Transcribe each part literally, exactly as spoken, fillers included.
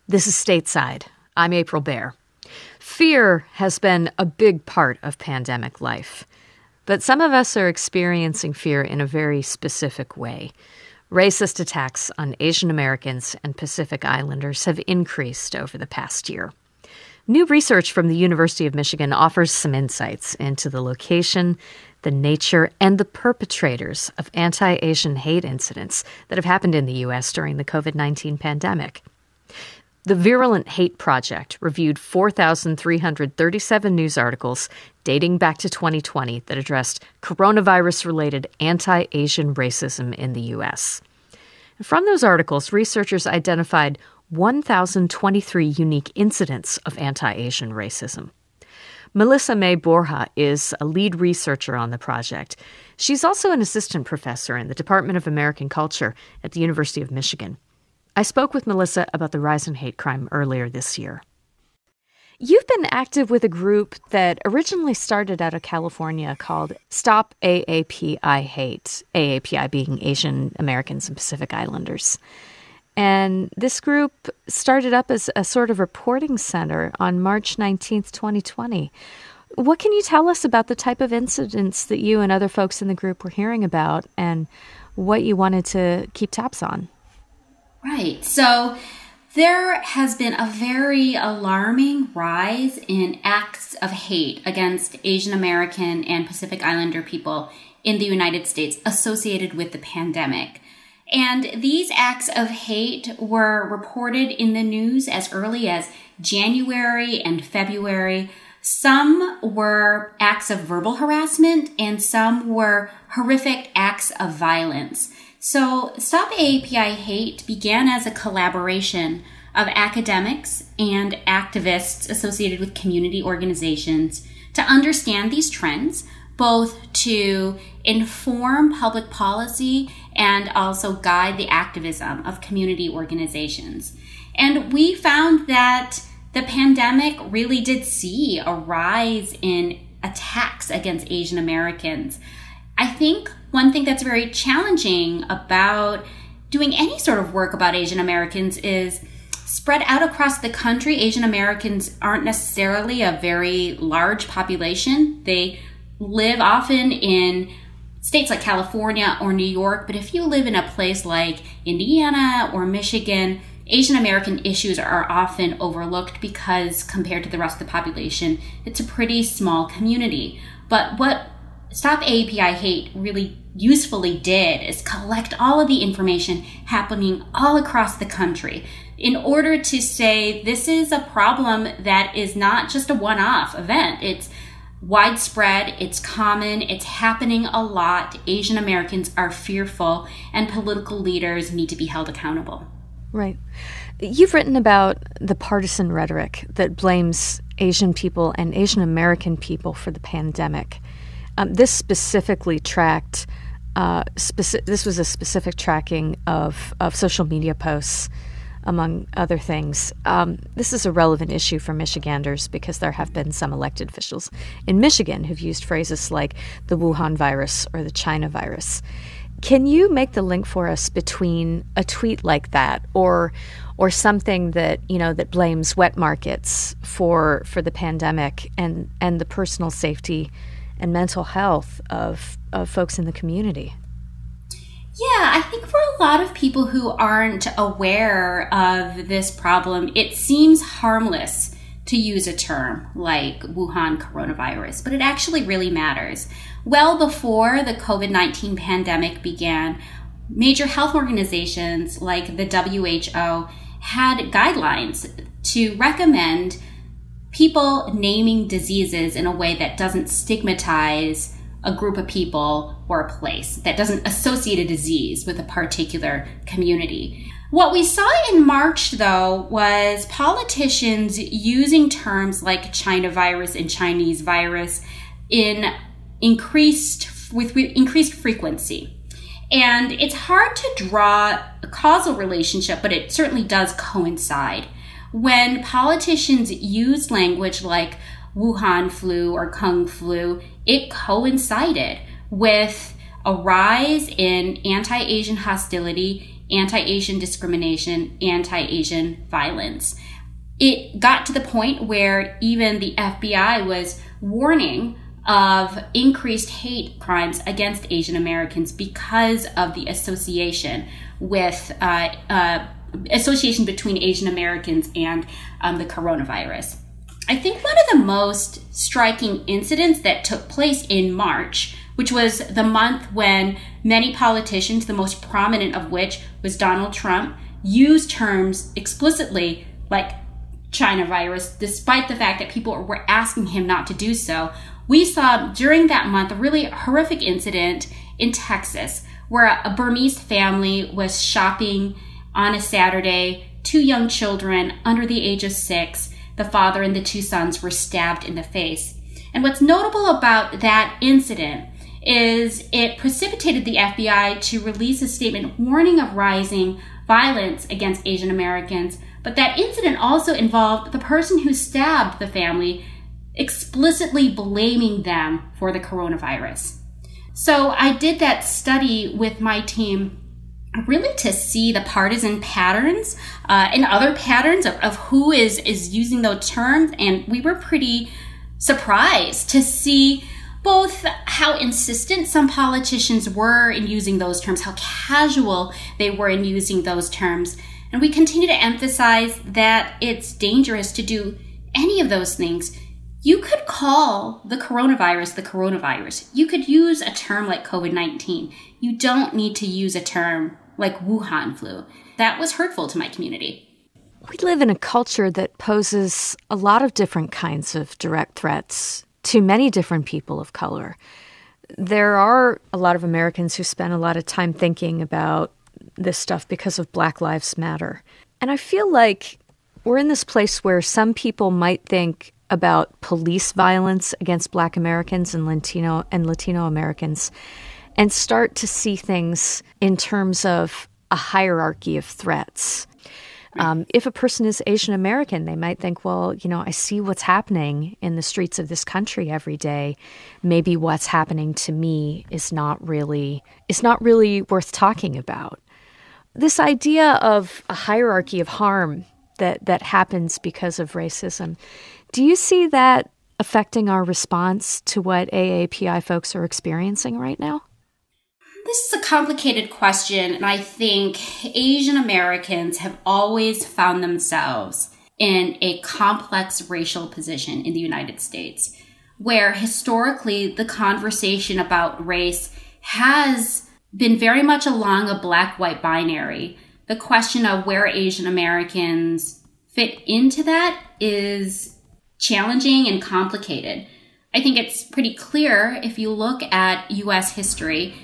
This is Stateside. I'm April Baer. Fear has been a big part of pandemic life, but some of us are experiencing fear in a very specific way. Racist attacks on Asian Americans and Pacific Islanders have increased over the past year. New research from the University of Michigan offers some insights into the location, the nature, and the perpetrators of anti-Asian hate incidents that have happened in the U S during the covid nineteen pandemic. The Virulent Hate Project reviewed four thousand three hundred thirty-seven news articles dating back to twenty twenty that addressed coronavirus-related anti-Asian racism in the U S. From those articles, researchers identified one thousand twenty-three unique incidents of anti-Asian racism. Melissa May Borja is a lead researcher on the project. She's also an assistant professor in the Department of American Culture at the University of Michigan. I spoke with Melissa about the rise in hate crime earlier this year. You've been active with a group that originally started out of California called Stop A A P I Hate, A A P I being Asian Americans and Pacific Islanders. And this group started up as a sort of reporting center on March nineteenth, twenty twenty. What can you tell us about the type of incidents that you and other folks in the group were hearing about and what you wanted to keep tabs on? Right. So there has been a very alarming rise in acts of hate against Asian American and Pacific Islander people in the United States associated with the pandemic. And these acts of hate were reported in the news as early as January and February. Some were acts of verbal harassment and some were horrific acts of violence. So Stop A A P I Hate began as a collaboration of academics and activists associated with community organizations to understand these trends, both to inform public policy and also guide the activism of community organizations. And we found that the pandemic really did see a rise in attacks against Asian Americans. I think one thing that's very challenging about doing any sort of work about Asian Americans is spread out across the country. Asian Americans aren't necessarily a very large population. They live often in states like California or New York, but if you live in a place like Indiana or Michigan, Asian American issues are often overlooked because compared to the rest of the population, it's a pretty small community. But what Stop A A P I Hate really usefully did is collect all of the information happening all across the country in order to say this is a problem that is not just a one-off event. It's widespread, it's common, it's happening a lot. Asian Americans are fearful and political leaders need to be held accountable. Right. You've written about the partisan rhetoric that blames Asian people and Asian American people for the pandemic. Um, this specifically tracked, uh, speci- this was a specific tracking of, of social media posts, among other things. Um, this is a relevant issue for Michiganders because there have been some elected officials in Michigan who've used phrases like the Wuhan virus or the China virus. Can you make the link for us between a tweet like that or or something that, you know, that blames wet markets for for the pandemic and, and the personal safety and mental health of, of folks in the community? Yeah, I think for a lot of people who aren't aware of this problem, it seems harmless to use a term like Wuhan coronavirus, but it actually really matters. Well before the covid nineteen pandemic began, major health organizations like the W H O had guidelines to recommend people naming diseases in a way that doesn't stigmatize a group of people or a place, that doesn't associate a disease with a particular community. What we saw in March, though, was politicians using terms like China virus and Chinese virus in increased with increased frequency. And it's hard to draw a causal relationship, but it certainly does coincide. When politicians use language like Wuhan flu or Kung flu, it coincided with a rise in anti-Asian hostility anti-Asian discrimination, anti-Asian violence. It got to the point where even the F B I was warning of increased hate crimes against Asian Americans because of the association with uh, uh, association between Asian Americans and um, the coronavirus. I think one of the most striking incidents that took place in March, which was the month when many politicians, the most prominent of which was Donald Trump, used terms explicitly like China virus, despite the fact that people were asking him not to do so. We saw during that month a really horrific incident in Texas where a Burmese family was shopping on a Saturday. Two young children under the age of six, the father and the two sons, were stabbed in the face. And what's notable about that incident is it precipitated the F B I to release a statement warning of rising violence against Asian Americans. But that incident also involved the person who stabbed the family explicitly blaming them for the coronavirus. So I did that study with my team really to see the partisan patterns uh, and other patterns of, of who is, is using those terms. And we were pretty surprised to see both how insistent some politicians were in using those terms, how casual they were in using those terms. And we continue to emphasize that it's dangerous to do any of those things. You could call the coronavirus the coronavirus. You could use a term like COVID nineteen. You don't need to use a term like Wuhan flu. That was hurtful to my community. We live in a culture that poses a lot of different kinds of direct threats to many different people of color. There are a lot of Americans who spend a lot of time thinking about this stuff because of Black Lives Matter. And I feel like we're in this place where some people might think about police violence against Black Americans and Latino and Latino Americans and start to see things in terms of a hierarchy of threats. Um, if a person is Asian American, they might think, well, you know, I see what's happening in the streets of this country every day. Maybe what's happening to me is not really is not really worth talking about. This idea of a hierarchy of harm that, that happens because of racism, do you see that affecting our response to what A A P I folks are experiencing right now? This is a complicated question, and I think Asian Americans have always found themselves in a complex racial position in the United States, where historically the conversation about race has been very much along a black-white binary. The question of where Asian Americans fit into that is challenging and complicated. I think it's pretty clear if you look at U S history.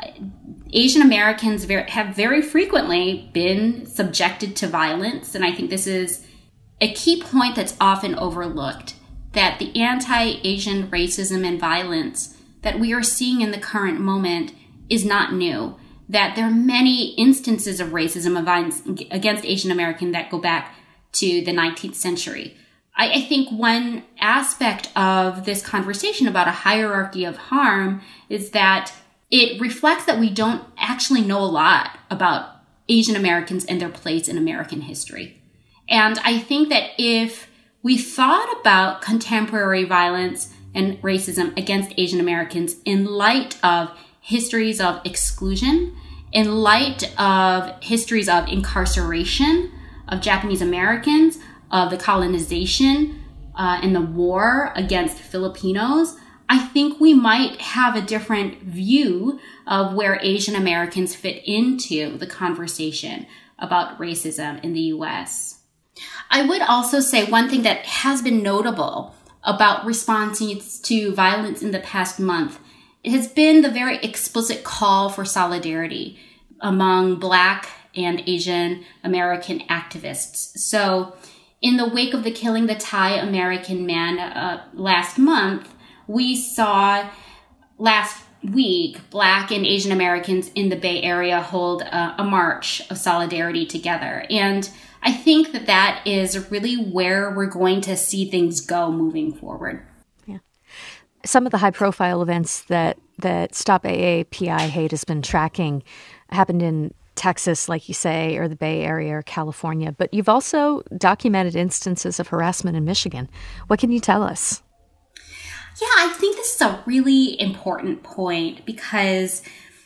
Asian Americans very, have very frequently been subjected to violence, and I think this is a key point that's often overlooked, that the anti-Asian racism and violence that we are seeing in the current moment is not new, that there are many instances of racism and violence against Asian Americans that go back to the nineteenth century. I, I think one aspect of this conversation about a hierarchy of harm is that it reflects that we don't actually know a lot about Asian Americans and their place in American history. And I think that if we thought about contemporary violence and racism against Asian Americans in light of histories of exclusion, in light of histories of incarceration of Japanese Americans, of the colonization uh, and the war against Filipinos, I think we might have a different view of where Asian Americans fit into the conversation about racism in the U S. I would also say one thing that has been notable about responses to violence in the past month, it has been the very explicit call for solidarity among Black and Asian American activists. So in the wake of the killing the Thai American man uh, last month, we saw last week Black and Asian Americans in the Bay Area hold a, a march of solidarity together. And I think that that is really where we're going to see things go moving forward. Yeah. Some of the high-profile events that, that Stop A A P I Hate has been tracking happened in Texas, like you say, or the Bay Area or California, but you've also documented instances of harassment in Michigan. What can you tell us? Yeah, I think this is a really important point because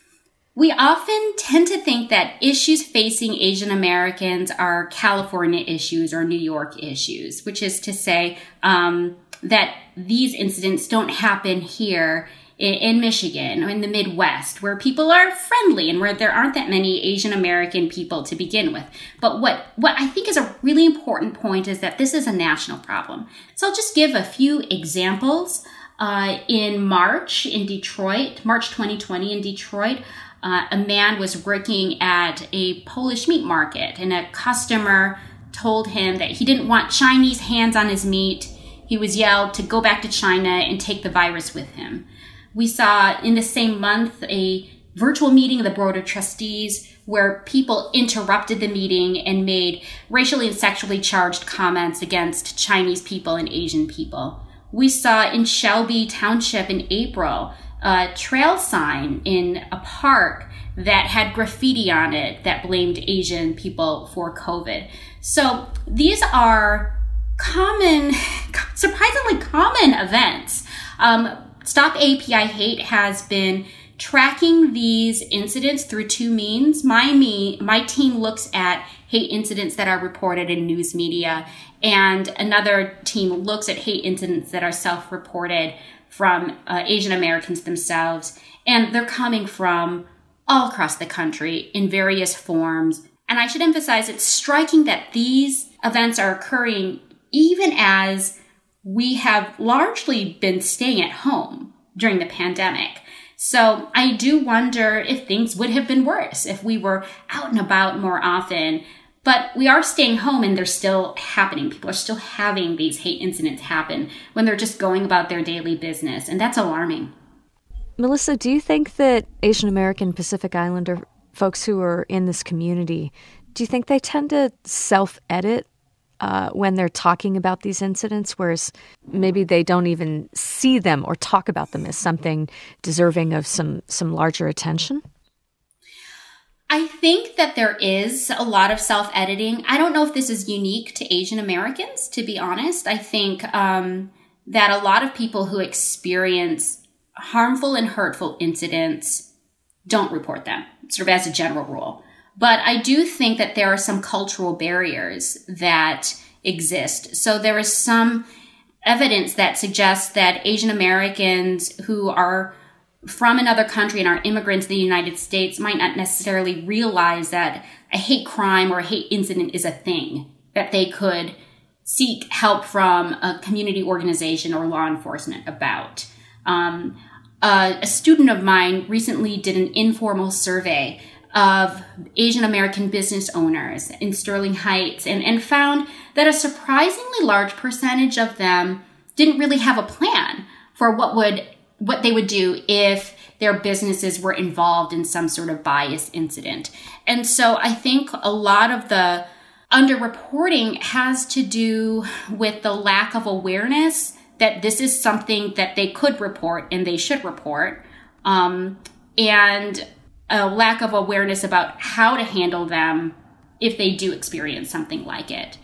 we often tend to think that issues facing Asian Americans are California issues or New York issues, which is to say um, that these incidents don't happen here in, in Michigan or in the Midwest, where people are friendly and where there aren't that many Asian American people to begin with. But what, what I think is a really important point is that this is a national problem. So I'll just give a few examples. Uh, in March in Detroit, March twenty twenty in Detroit, Uh, a man was working at a Polish meat market, and a customer told him that he didn't want Chinese hands on his meat. He was yelled to go back to China and take the virus with him. We saw in the same month a virtual meeting of the Board of Trustees where people interrupted the meeting and made racially and sexually charged comments against Chinese people and Asian people. We saw in Shelby Township in April a trail sign in a park that had graffiti on it that blamed Asian people for COVID. So these are common, surprisingly common events. Um, Stop A P I Hate has been tracking these incidents through two means. My, me, my team looks at hate incidents that are reported in news media, and another team looks at hate incidents that are self-reported from uh, Asian Americans themselves, and they're coming from all across the country in various forms. And I should emphasize it's striking that these events are occurring even as we have largely been staying at home during the pandemic. So I do wonder if things would have been worse if we were out and about more often. But we are staying home and they're still happening. People are still having these hate incidents happen when they're just going about their daily business. And that's alarming. Melissa, do you think that Asian American Pacific Islander folks who are in this community, do you think they tend to self-edit uh, when they're talking about these incidents, whereas maybe they don't even see them or talk about them as something deserving of some, some larger attention? I think that there is a lot of self-editing. I don't know if this is unique to Asian Americans, to be honest. I think um, that a lot of people who experience harmful and hurtful incidents don't report them, sort of as a general rule. But I do think that there are some cultural barriers that exist. So there is some evidence that suggests that Asian Americans who are from another country and are immigrants in the United States might not necessarily realize that a hate crime or a hate incident is a thing, that they could seek help from a community organization or law enforcement about. Um, uh, a student of mine recently did an informal survey of Asian American business owners in Sterling Heights and, and found that a surprisingly large percentage of them didn't really have a plan for what would what they would do if their businesses were involved in some sort of bias incident. And so I think a lot of the underreporting has to do with the lack of awareness that this is something that they could report and they should report, um, and a lack of awareness about how to handle them if they do experience something like it.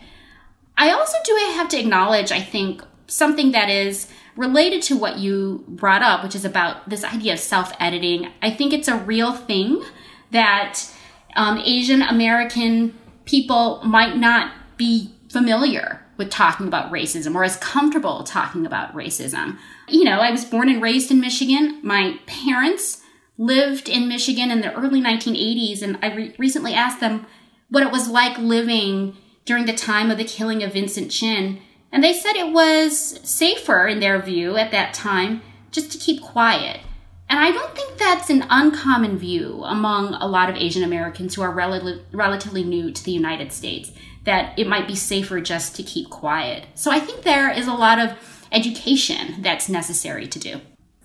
I also do have to acknowledge, I think, something that is related to what you brought up, which is about this idea of self-editing. I think it's a real thing that um, Asian American people might not be familiar with talking about racism or as comfortable talking about racism. You know, I was born and raised in Michigan. My parents lived in Michigan in the early nineteen eighties, and I re- recently asked them what it was like living during the time of the killing of Vincent Chin. And they said it was safer, in their view, at that time, just to keep quiet. And I don't think that's an uncommon view among a lot of Asian Americans who are rel- relatively new to the United States, that it might be safer just to keep quiet. So I think there is a lot of education that's necessary to do.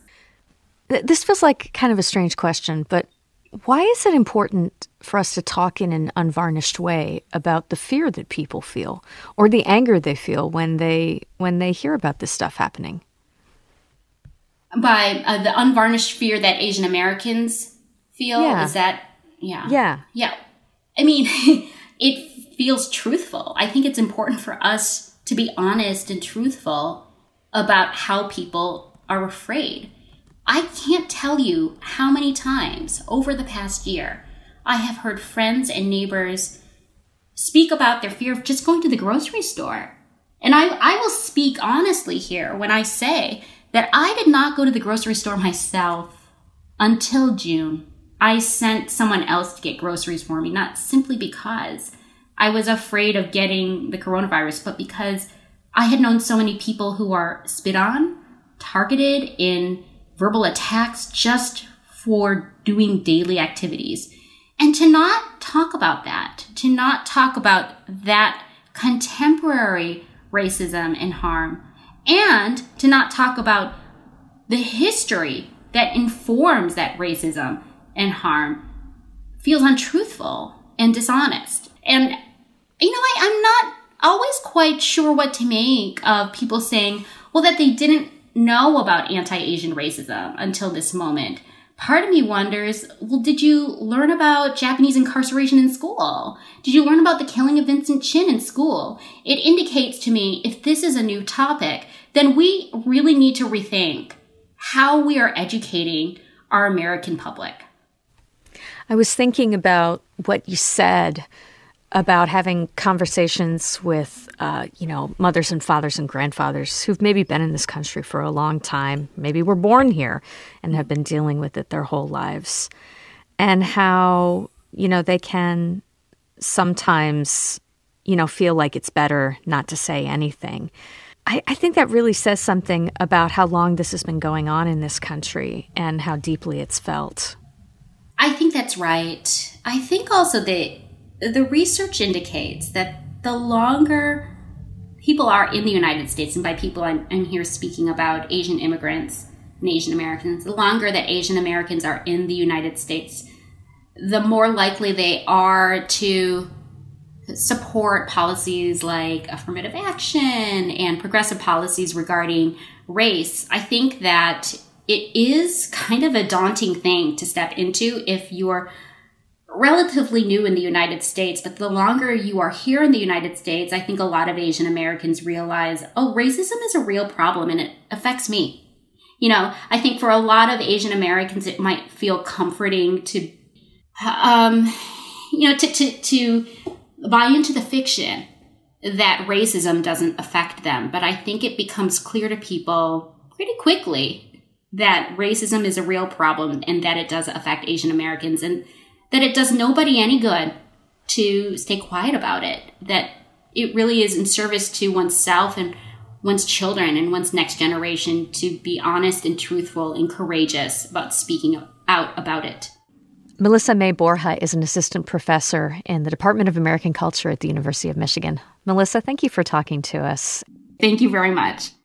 This feels like kind of a strange question, but why is it important for us to talk in an unvarnished way about the fear that people feel or the anger they feel when they when they hear about this stuff happening? By uh, the unvarnished fear that Asian Americans feel? Yeah. Is that, yeah. Yeah. Yeah. I mean, it feels truthful. I think it's important for us to be honest and truthful about how people are afraid. I can't tell you how many times over the past year I have heard friends and neighbors speak about their fear of just going to the grocery store. And I, I will speak honestly here when I say that I did not go to the grocery store myself until June. I sent someone else to get groceries for me, not simply because I was afraid of getting the coronavirus, but because I had known so many people who are spit on, targeted in verbal attacks just for doing daily activities. And to not talk about that, to not talk about that contemporary racism and harm, and to not talk about the history that informs that racism and harm, feels untruthful and dishonest. And, you know, I, I'm not always quite sure what to make of people saying, well, that they didn't know about anti-Asian racism until this moment. Part of me wonders, well, did you learn about Japanese incarceration in school? Did you learn about the killing of Vincent Chin in school? It indicates to me, if this is a new topic, then we really need to rethink how we are educating our American public. I was thinking about what you said about having conversations with, uh, you know, mothers and fathers and grandfathers who've maybe been in this country for a long time, maybe were born here and have been dealing with it their whole lives, and how, you know, they can sometimes, you know, feel like it's better not to say anything. I, I think that really says something about how long this has been going on in this country and how deeply it's felt. I think that's right. I think also that the research indicates that the longer people are in the United States, and by people I'm, I'm here speaking about Asian immigrants and Asian Americans, the longer that Asian Americans are in the United States, the more likely they are to support policies like affirmative action and progressive policies regarding race. I think that it is kind of a daunting thing to step into if you're relatively new in the United States, but the longer you are here in the United States, I think a lot of Asian Americans realize, oh, racism is a real problem and it affects me. You know, I think for a lot of Asian Americans, it might feel comforting to, um, you know, to, to, to buy into the fiction that racism doesn't affect them. But I think it becomes clear to people pretty quickly that racism is a real problem and that it does affect Asian Americans, and that it does nobody any good to stay quiet about it, that it really is in service to oneself and one's children and one's next generation to be honest and truthful and courageous about speaking out about it. Melissa May Borja is an assistant professor in the Department of American Culture at the University of Michigan. Melissa, thank you for talking to us. Thank you very much.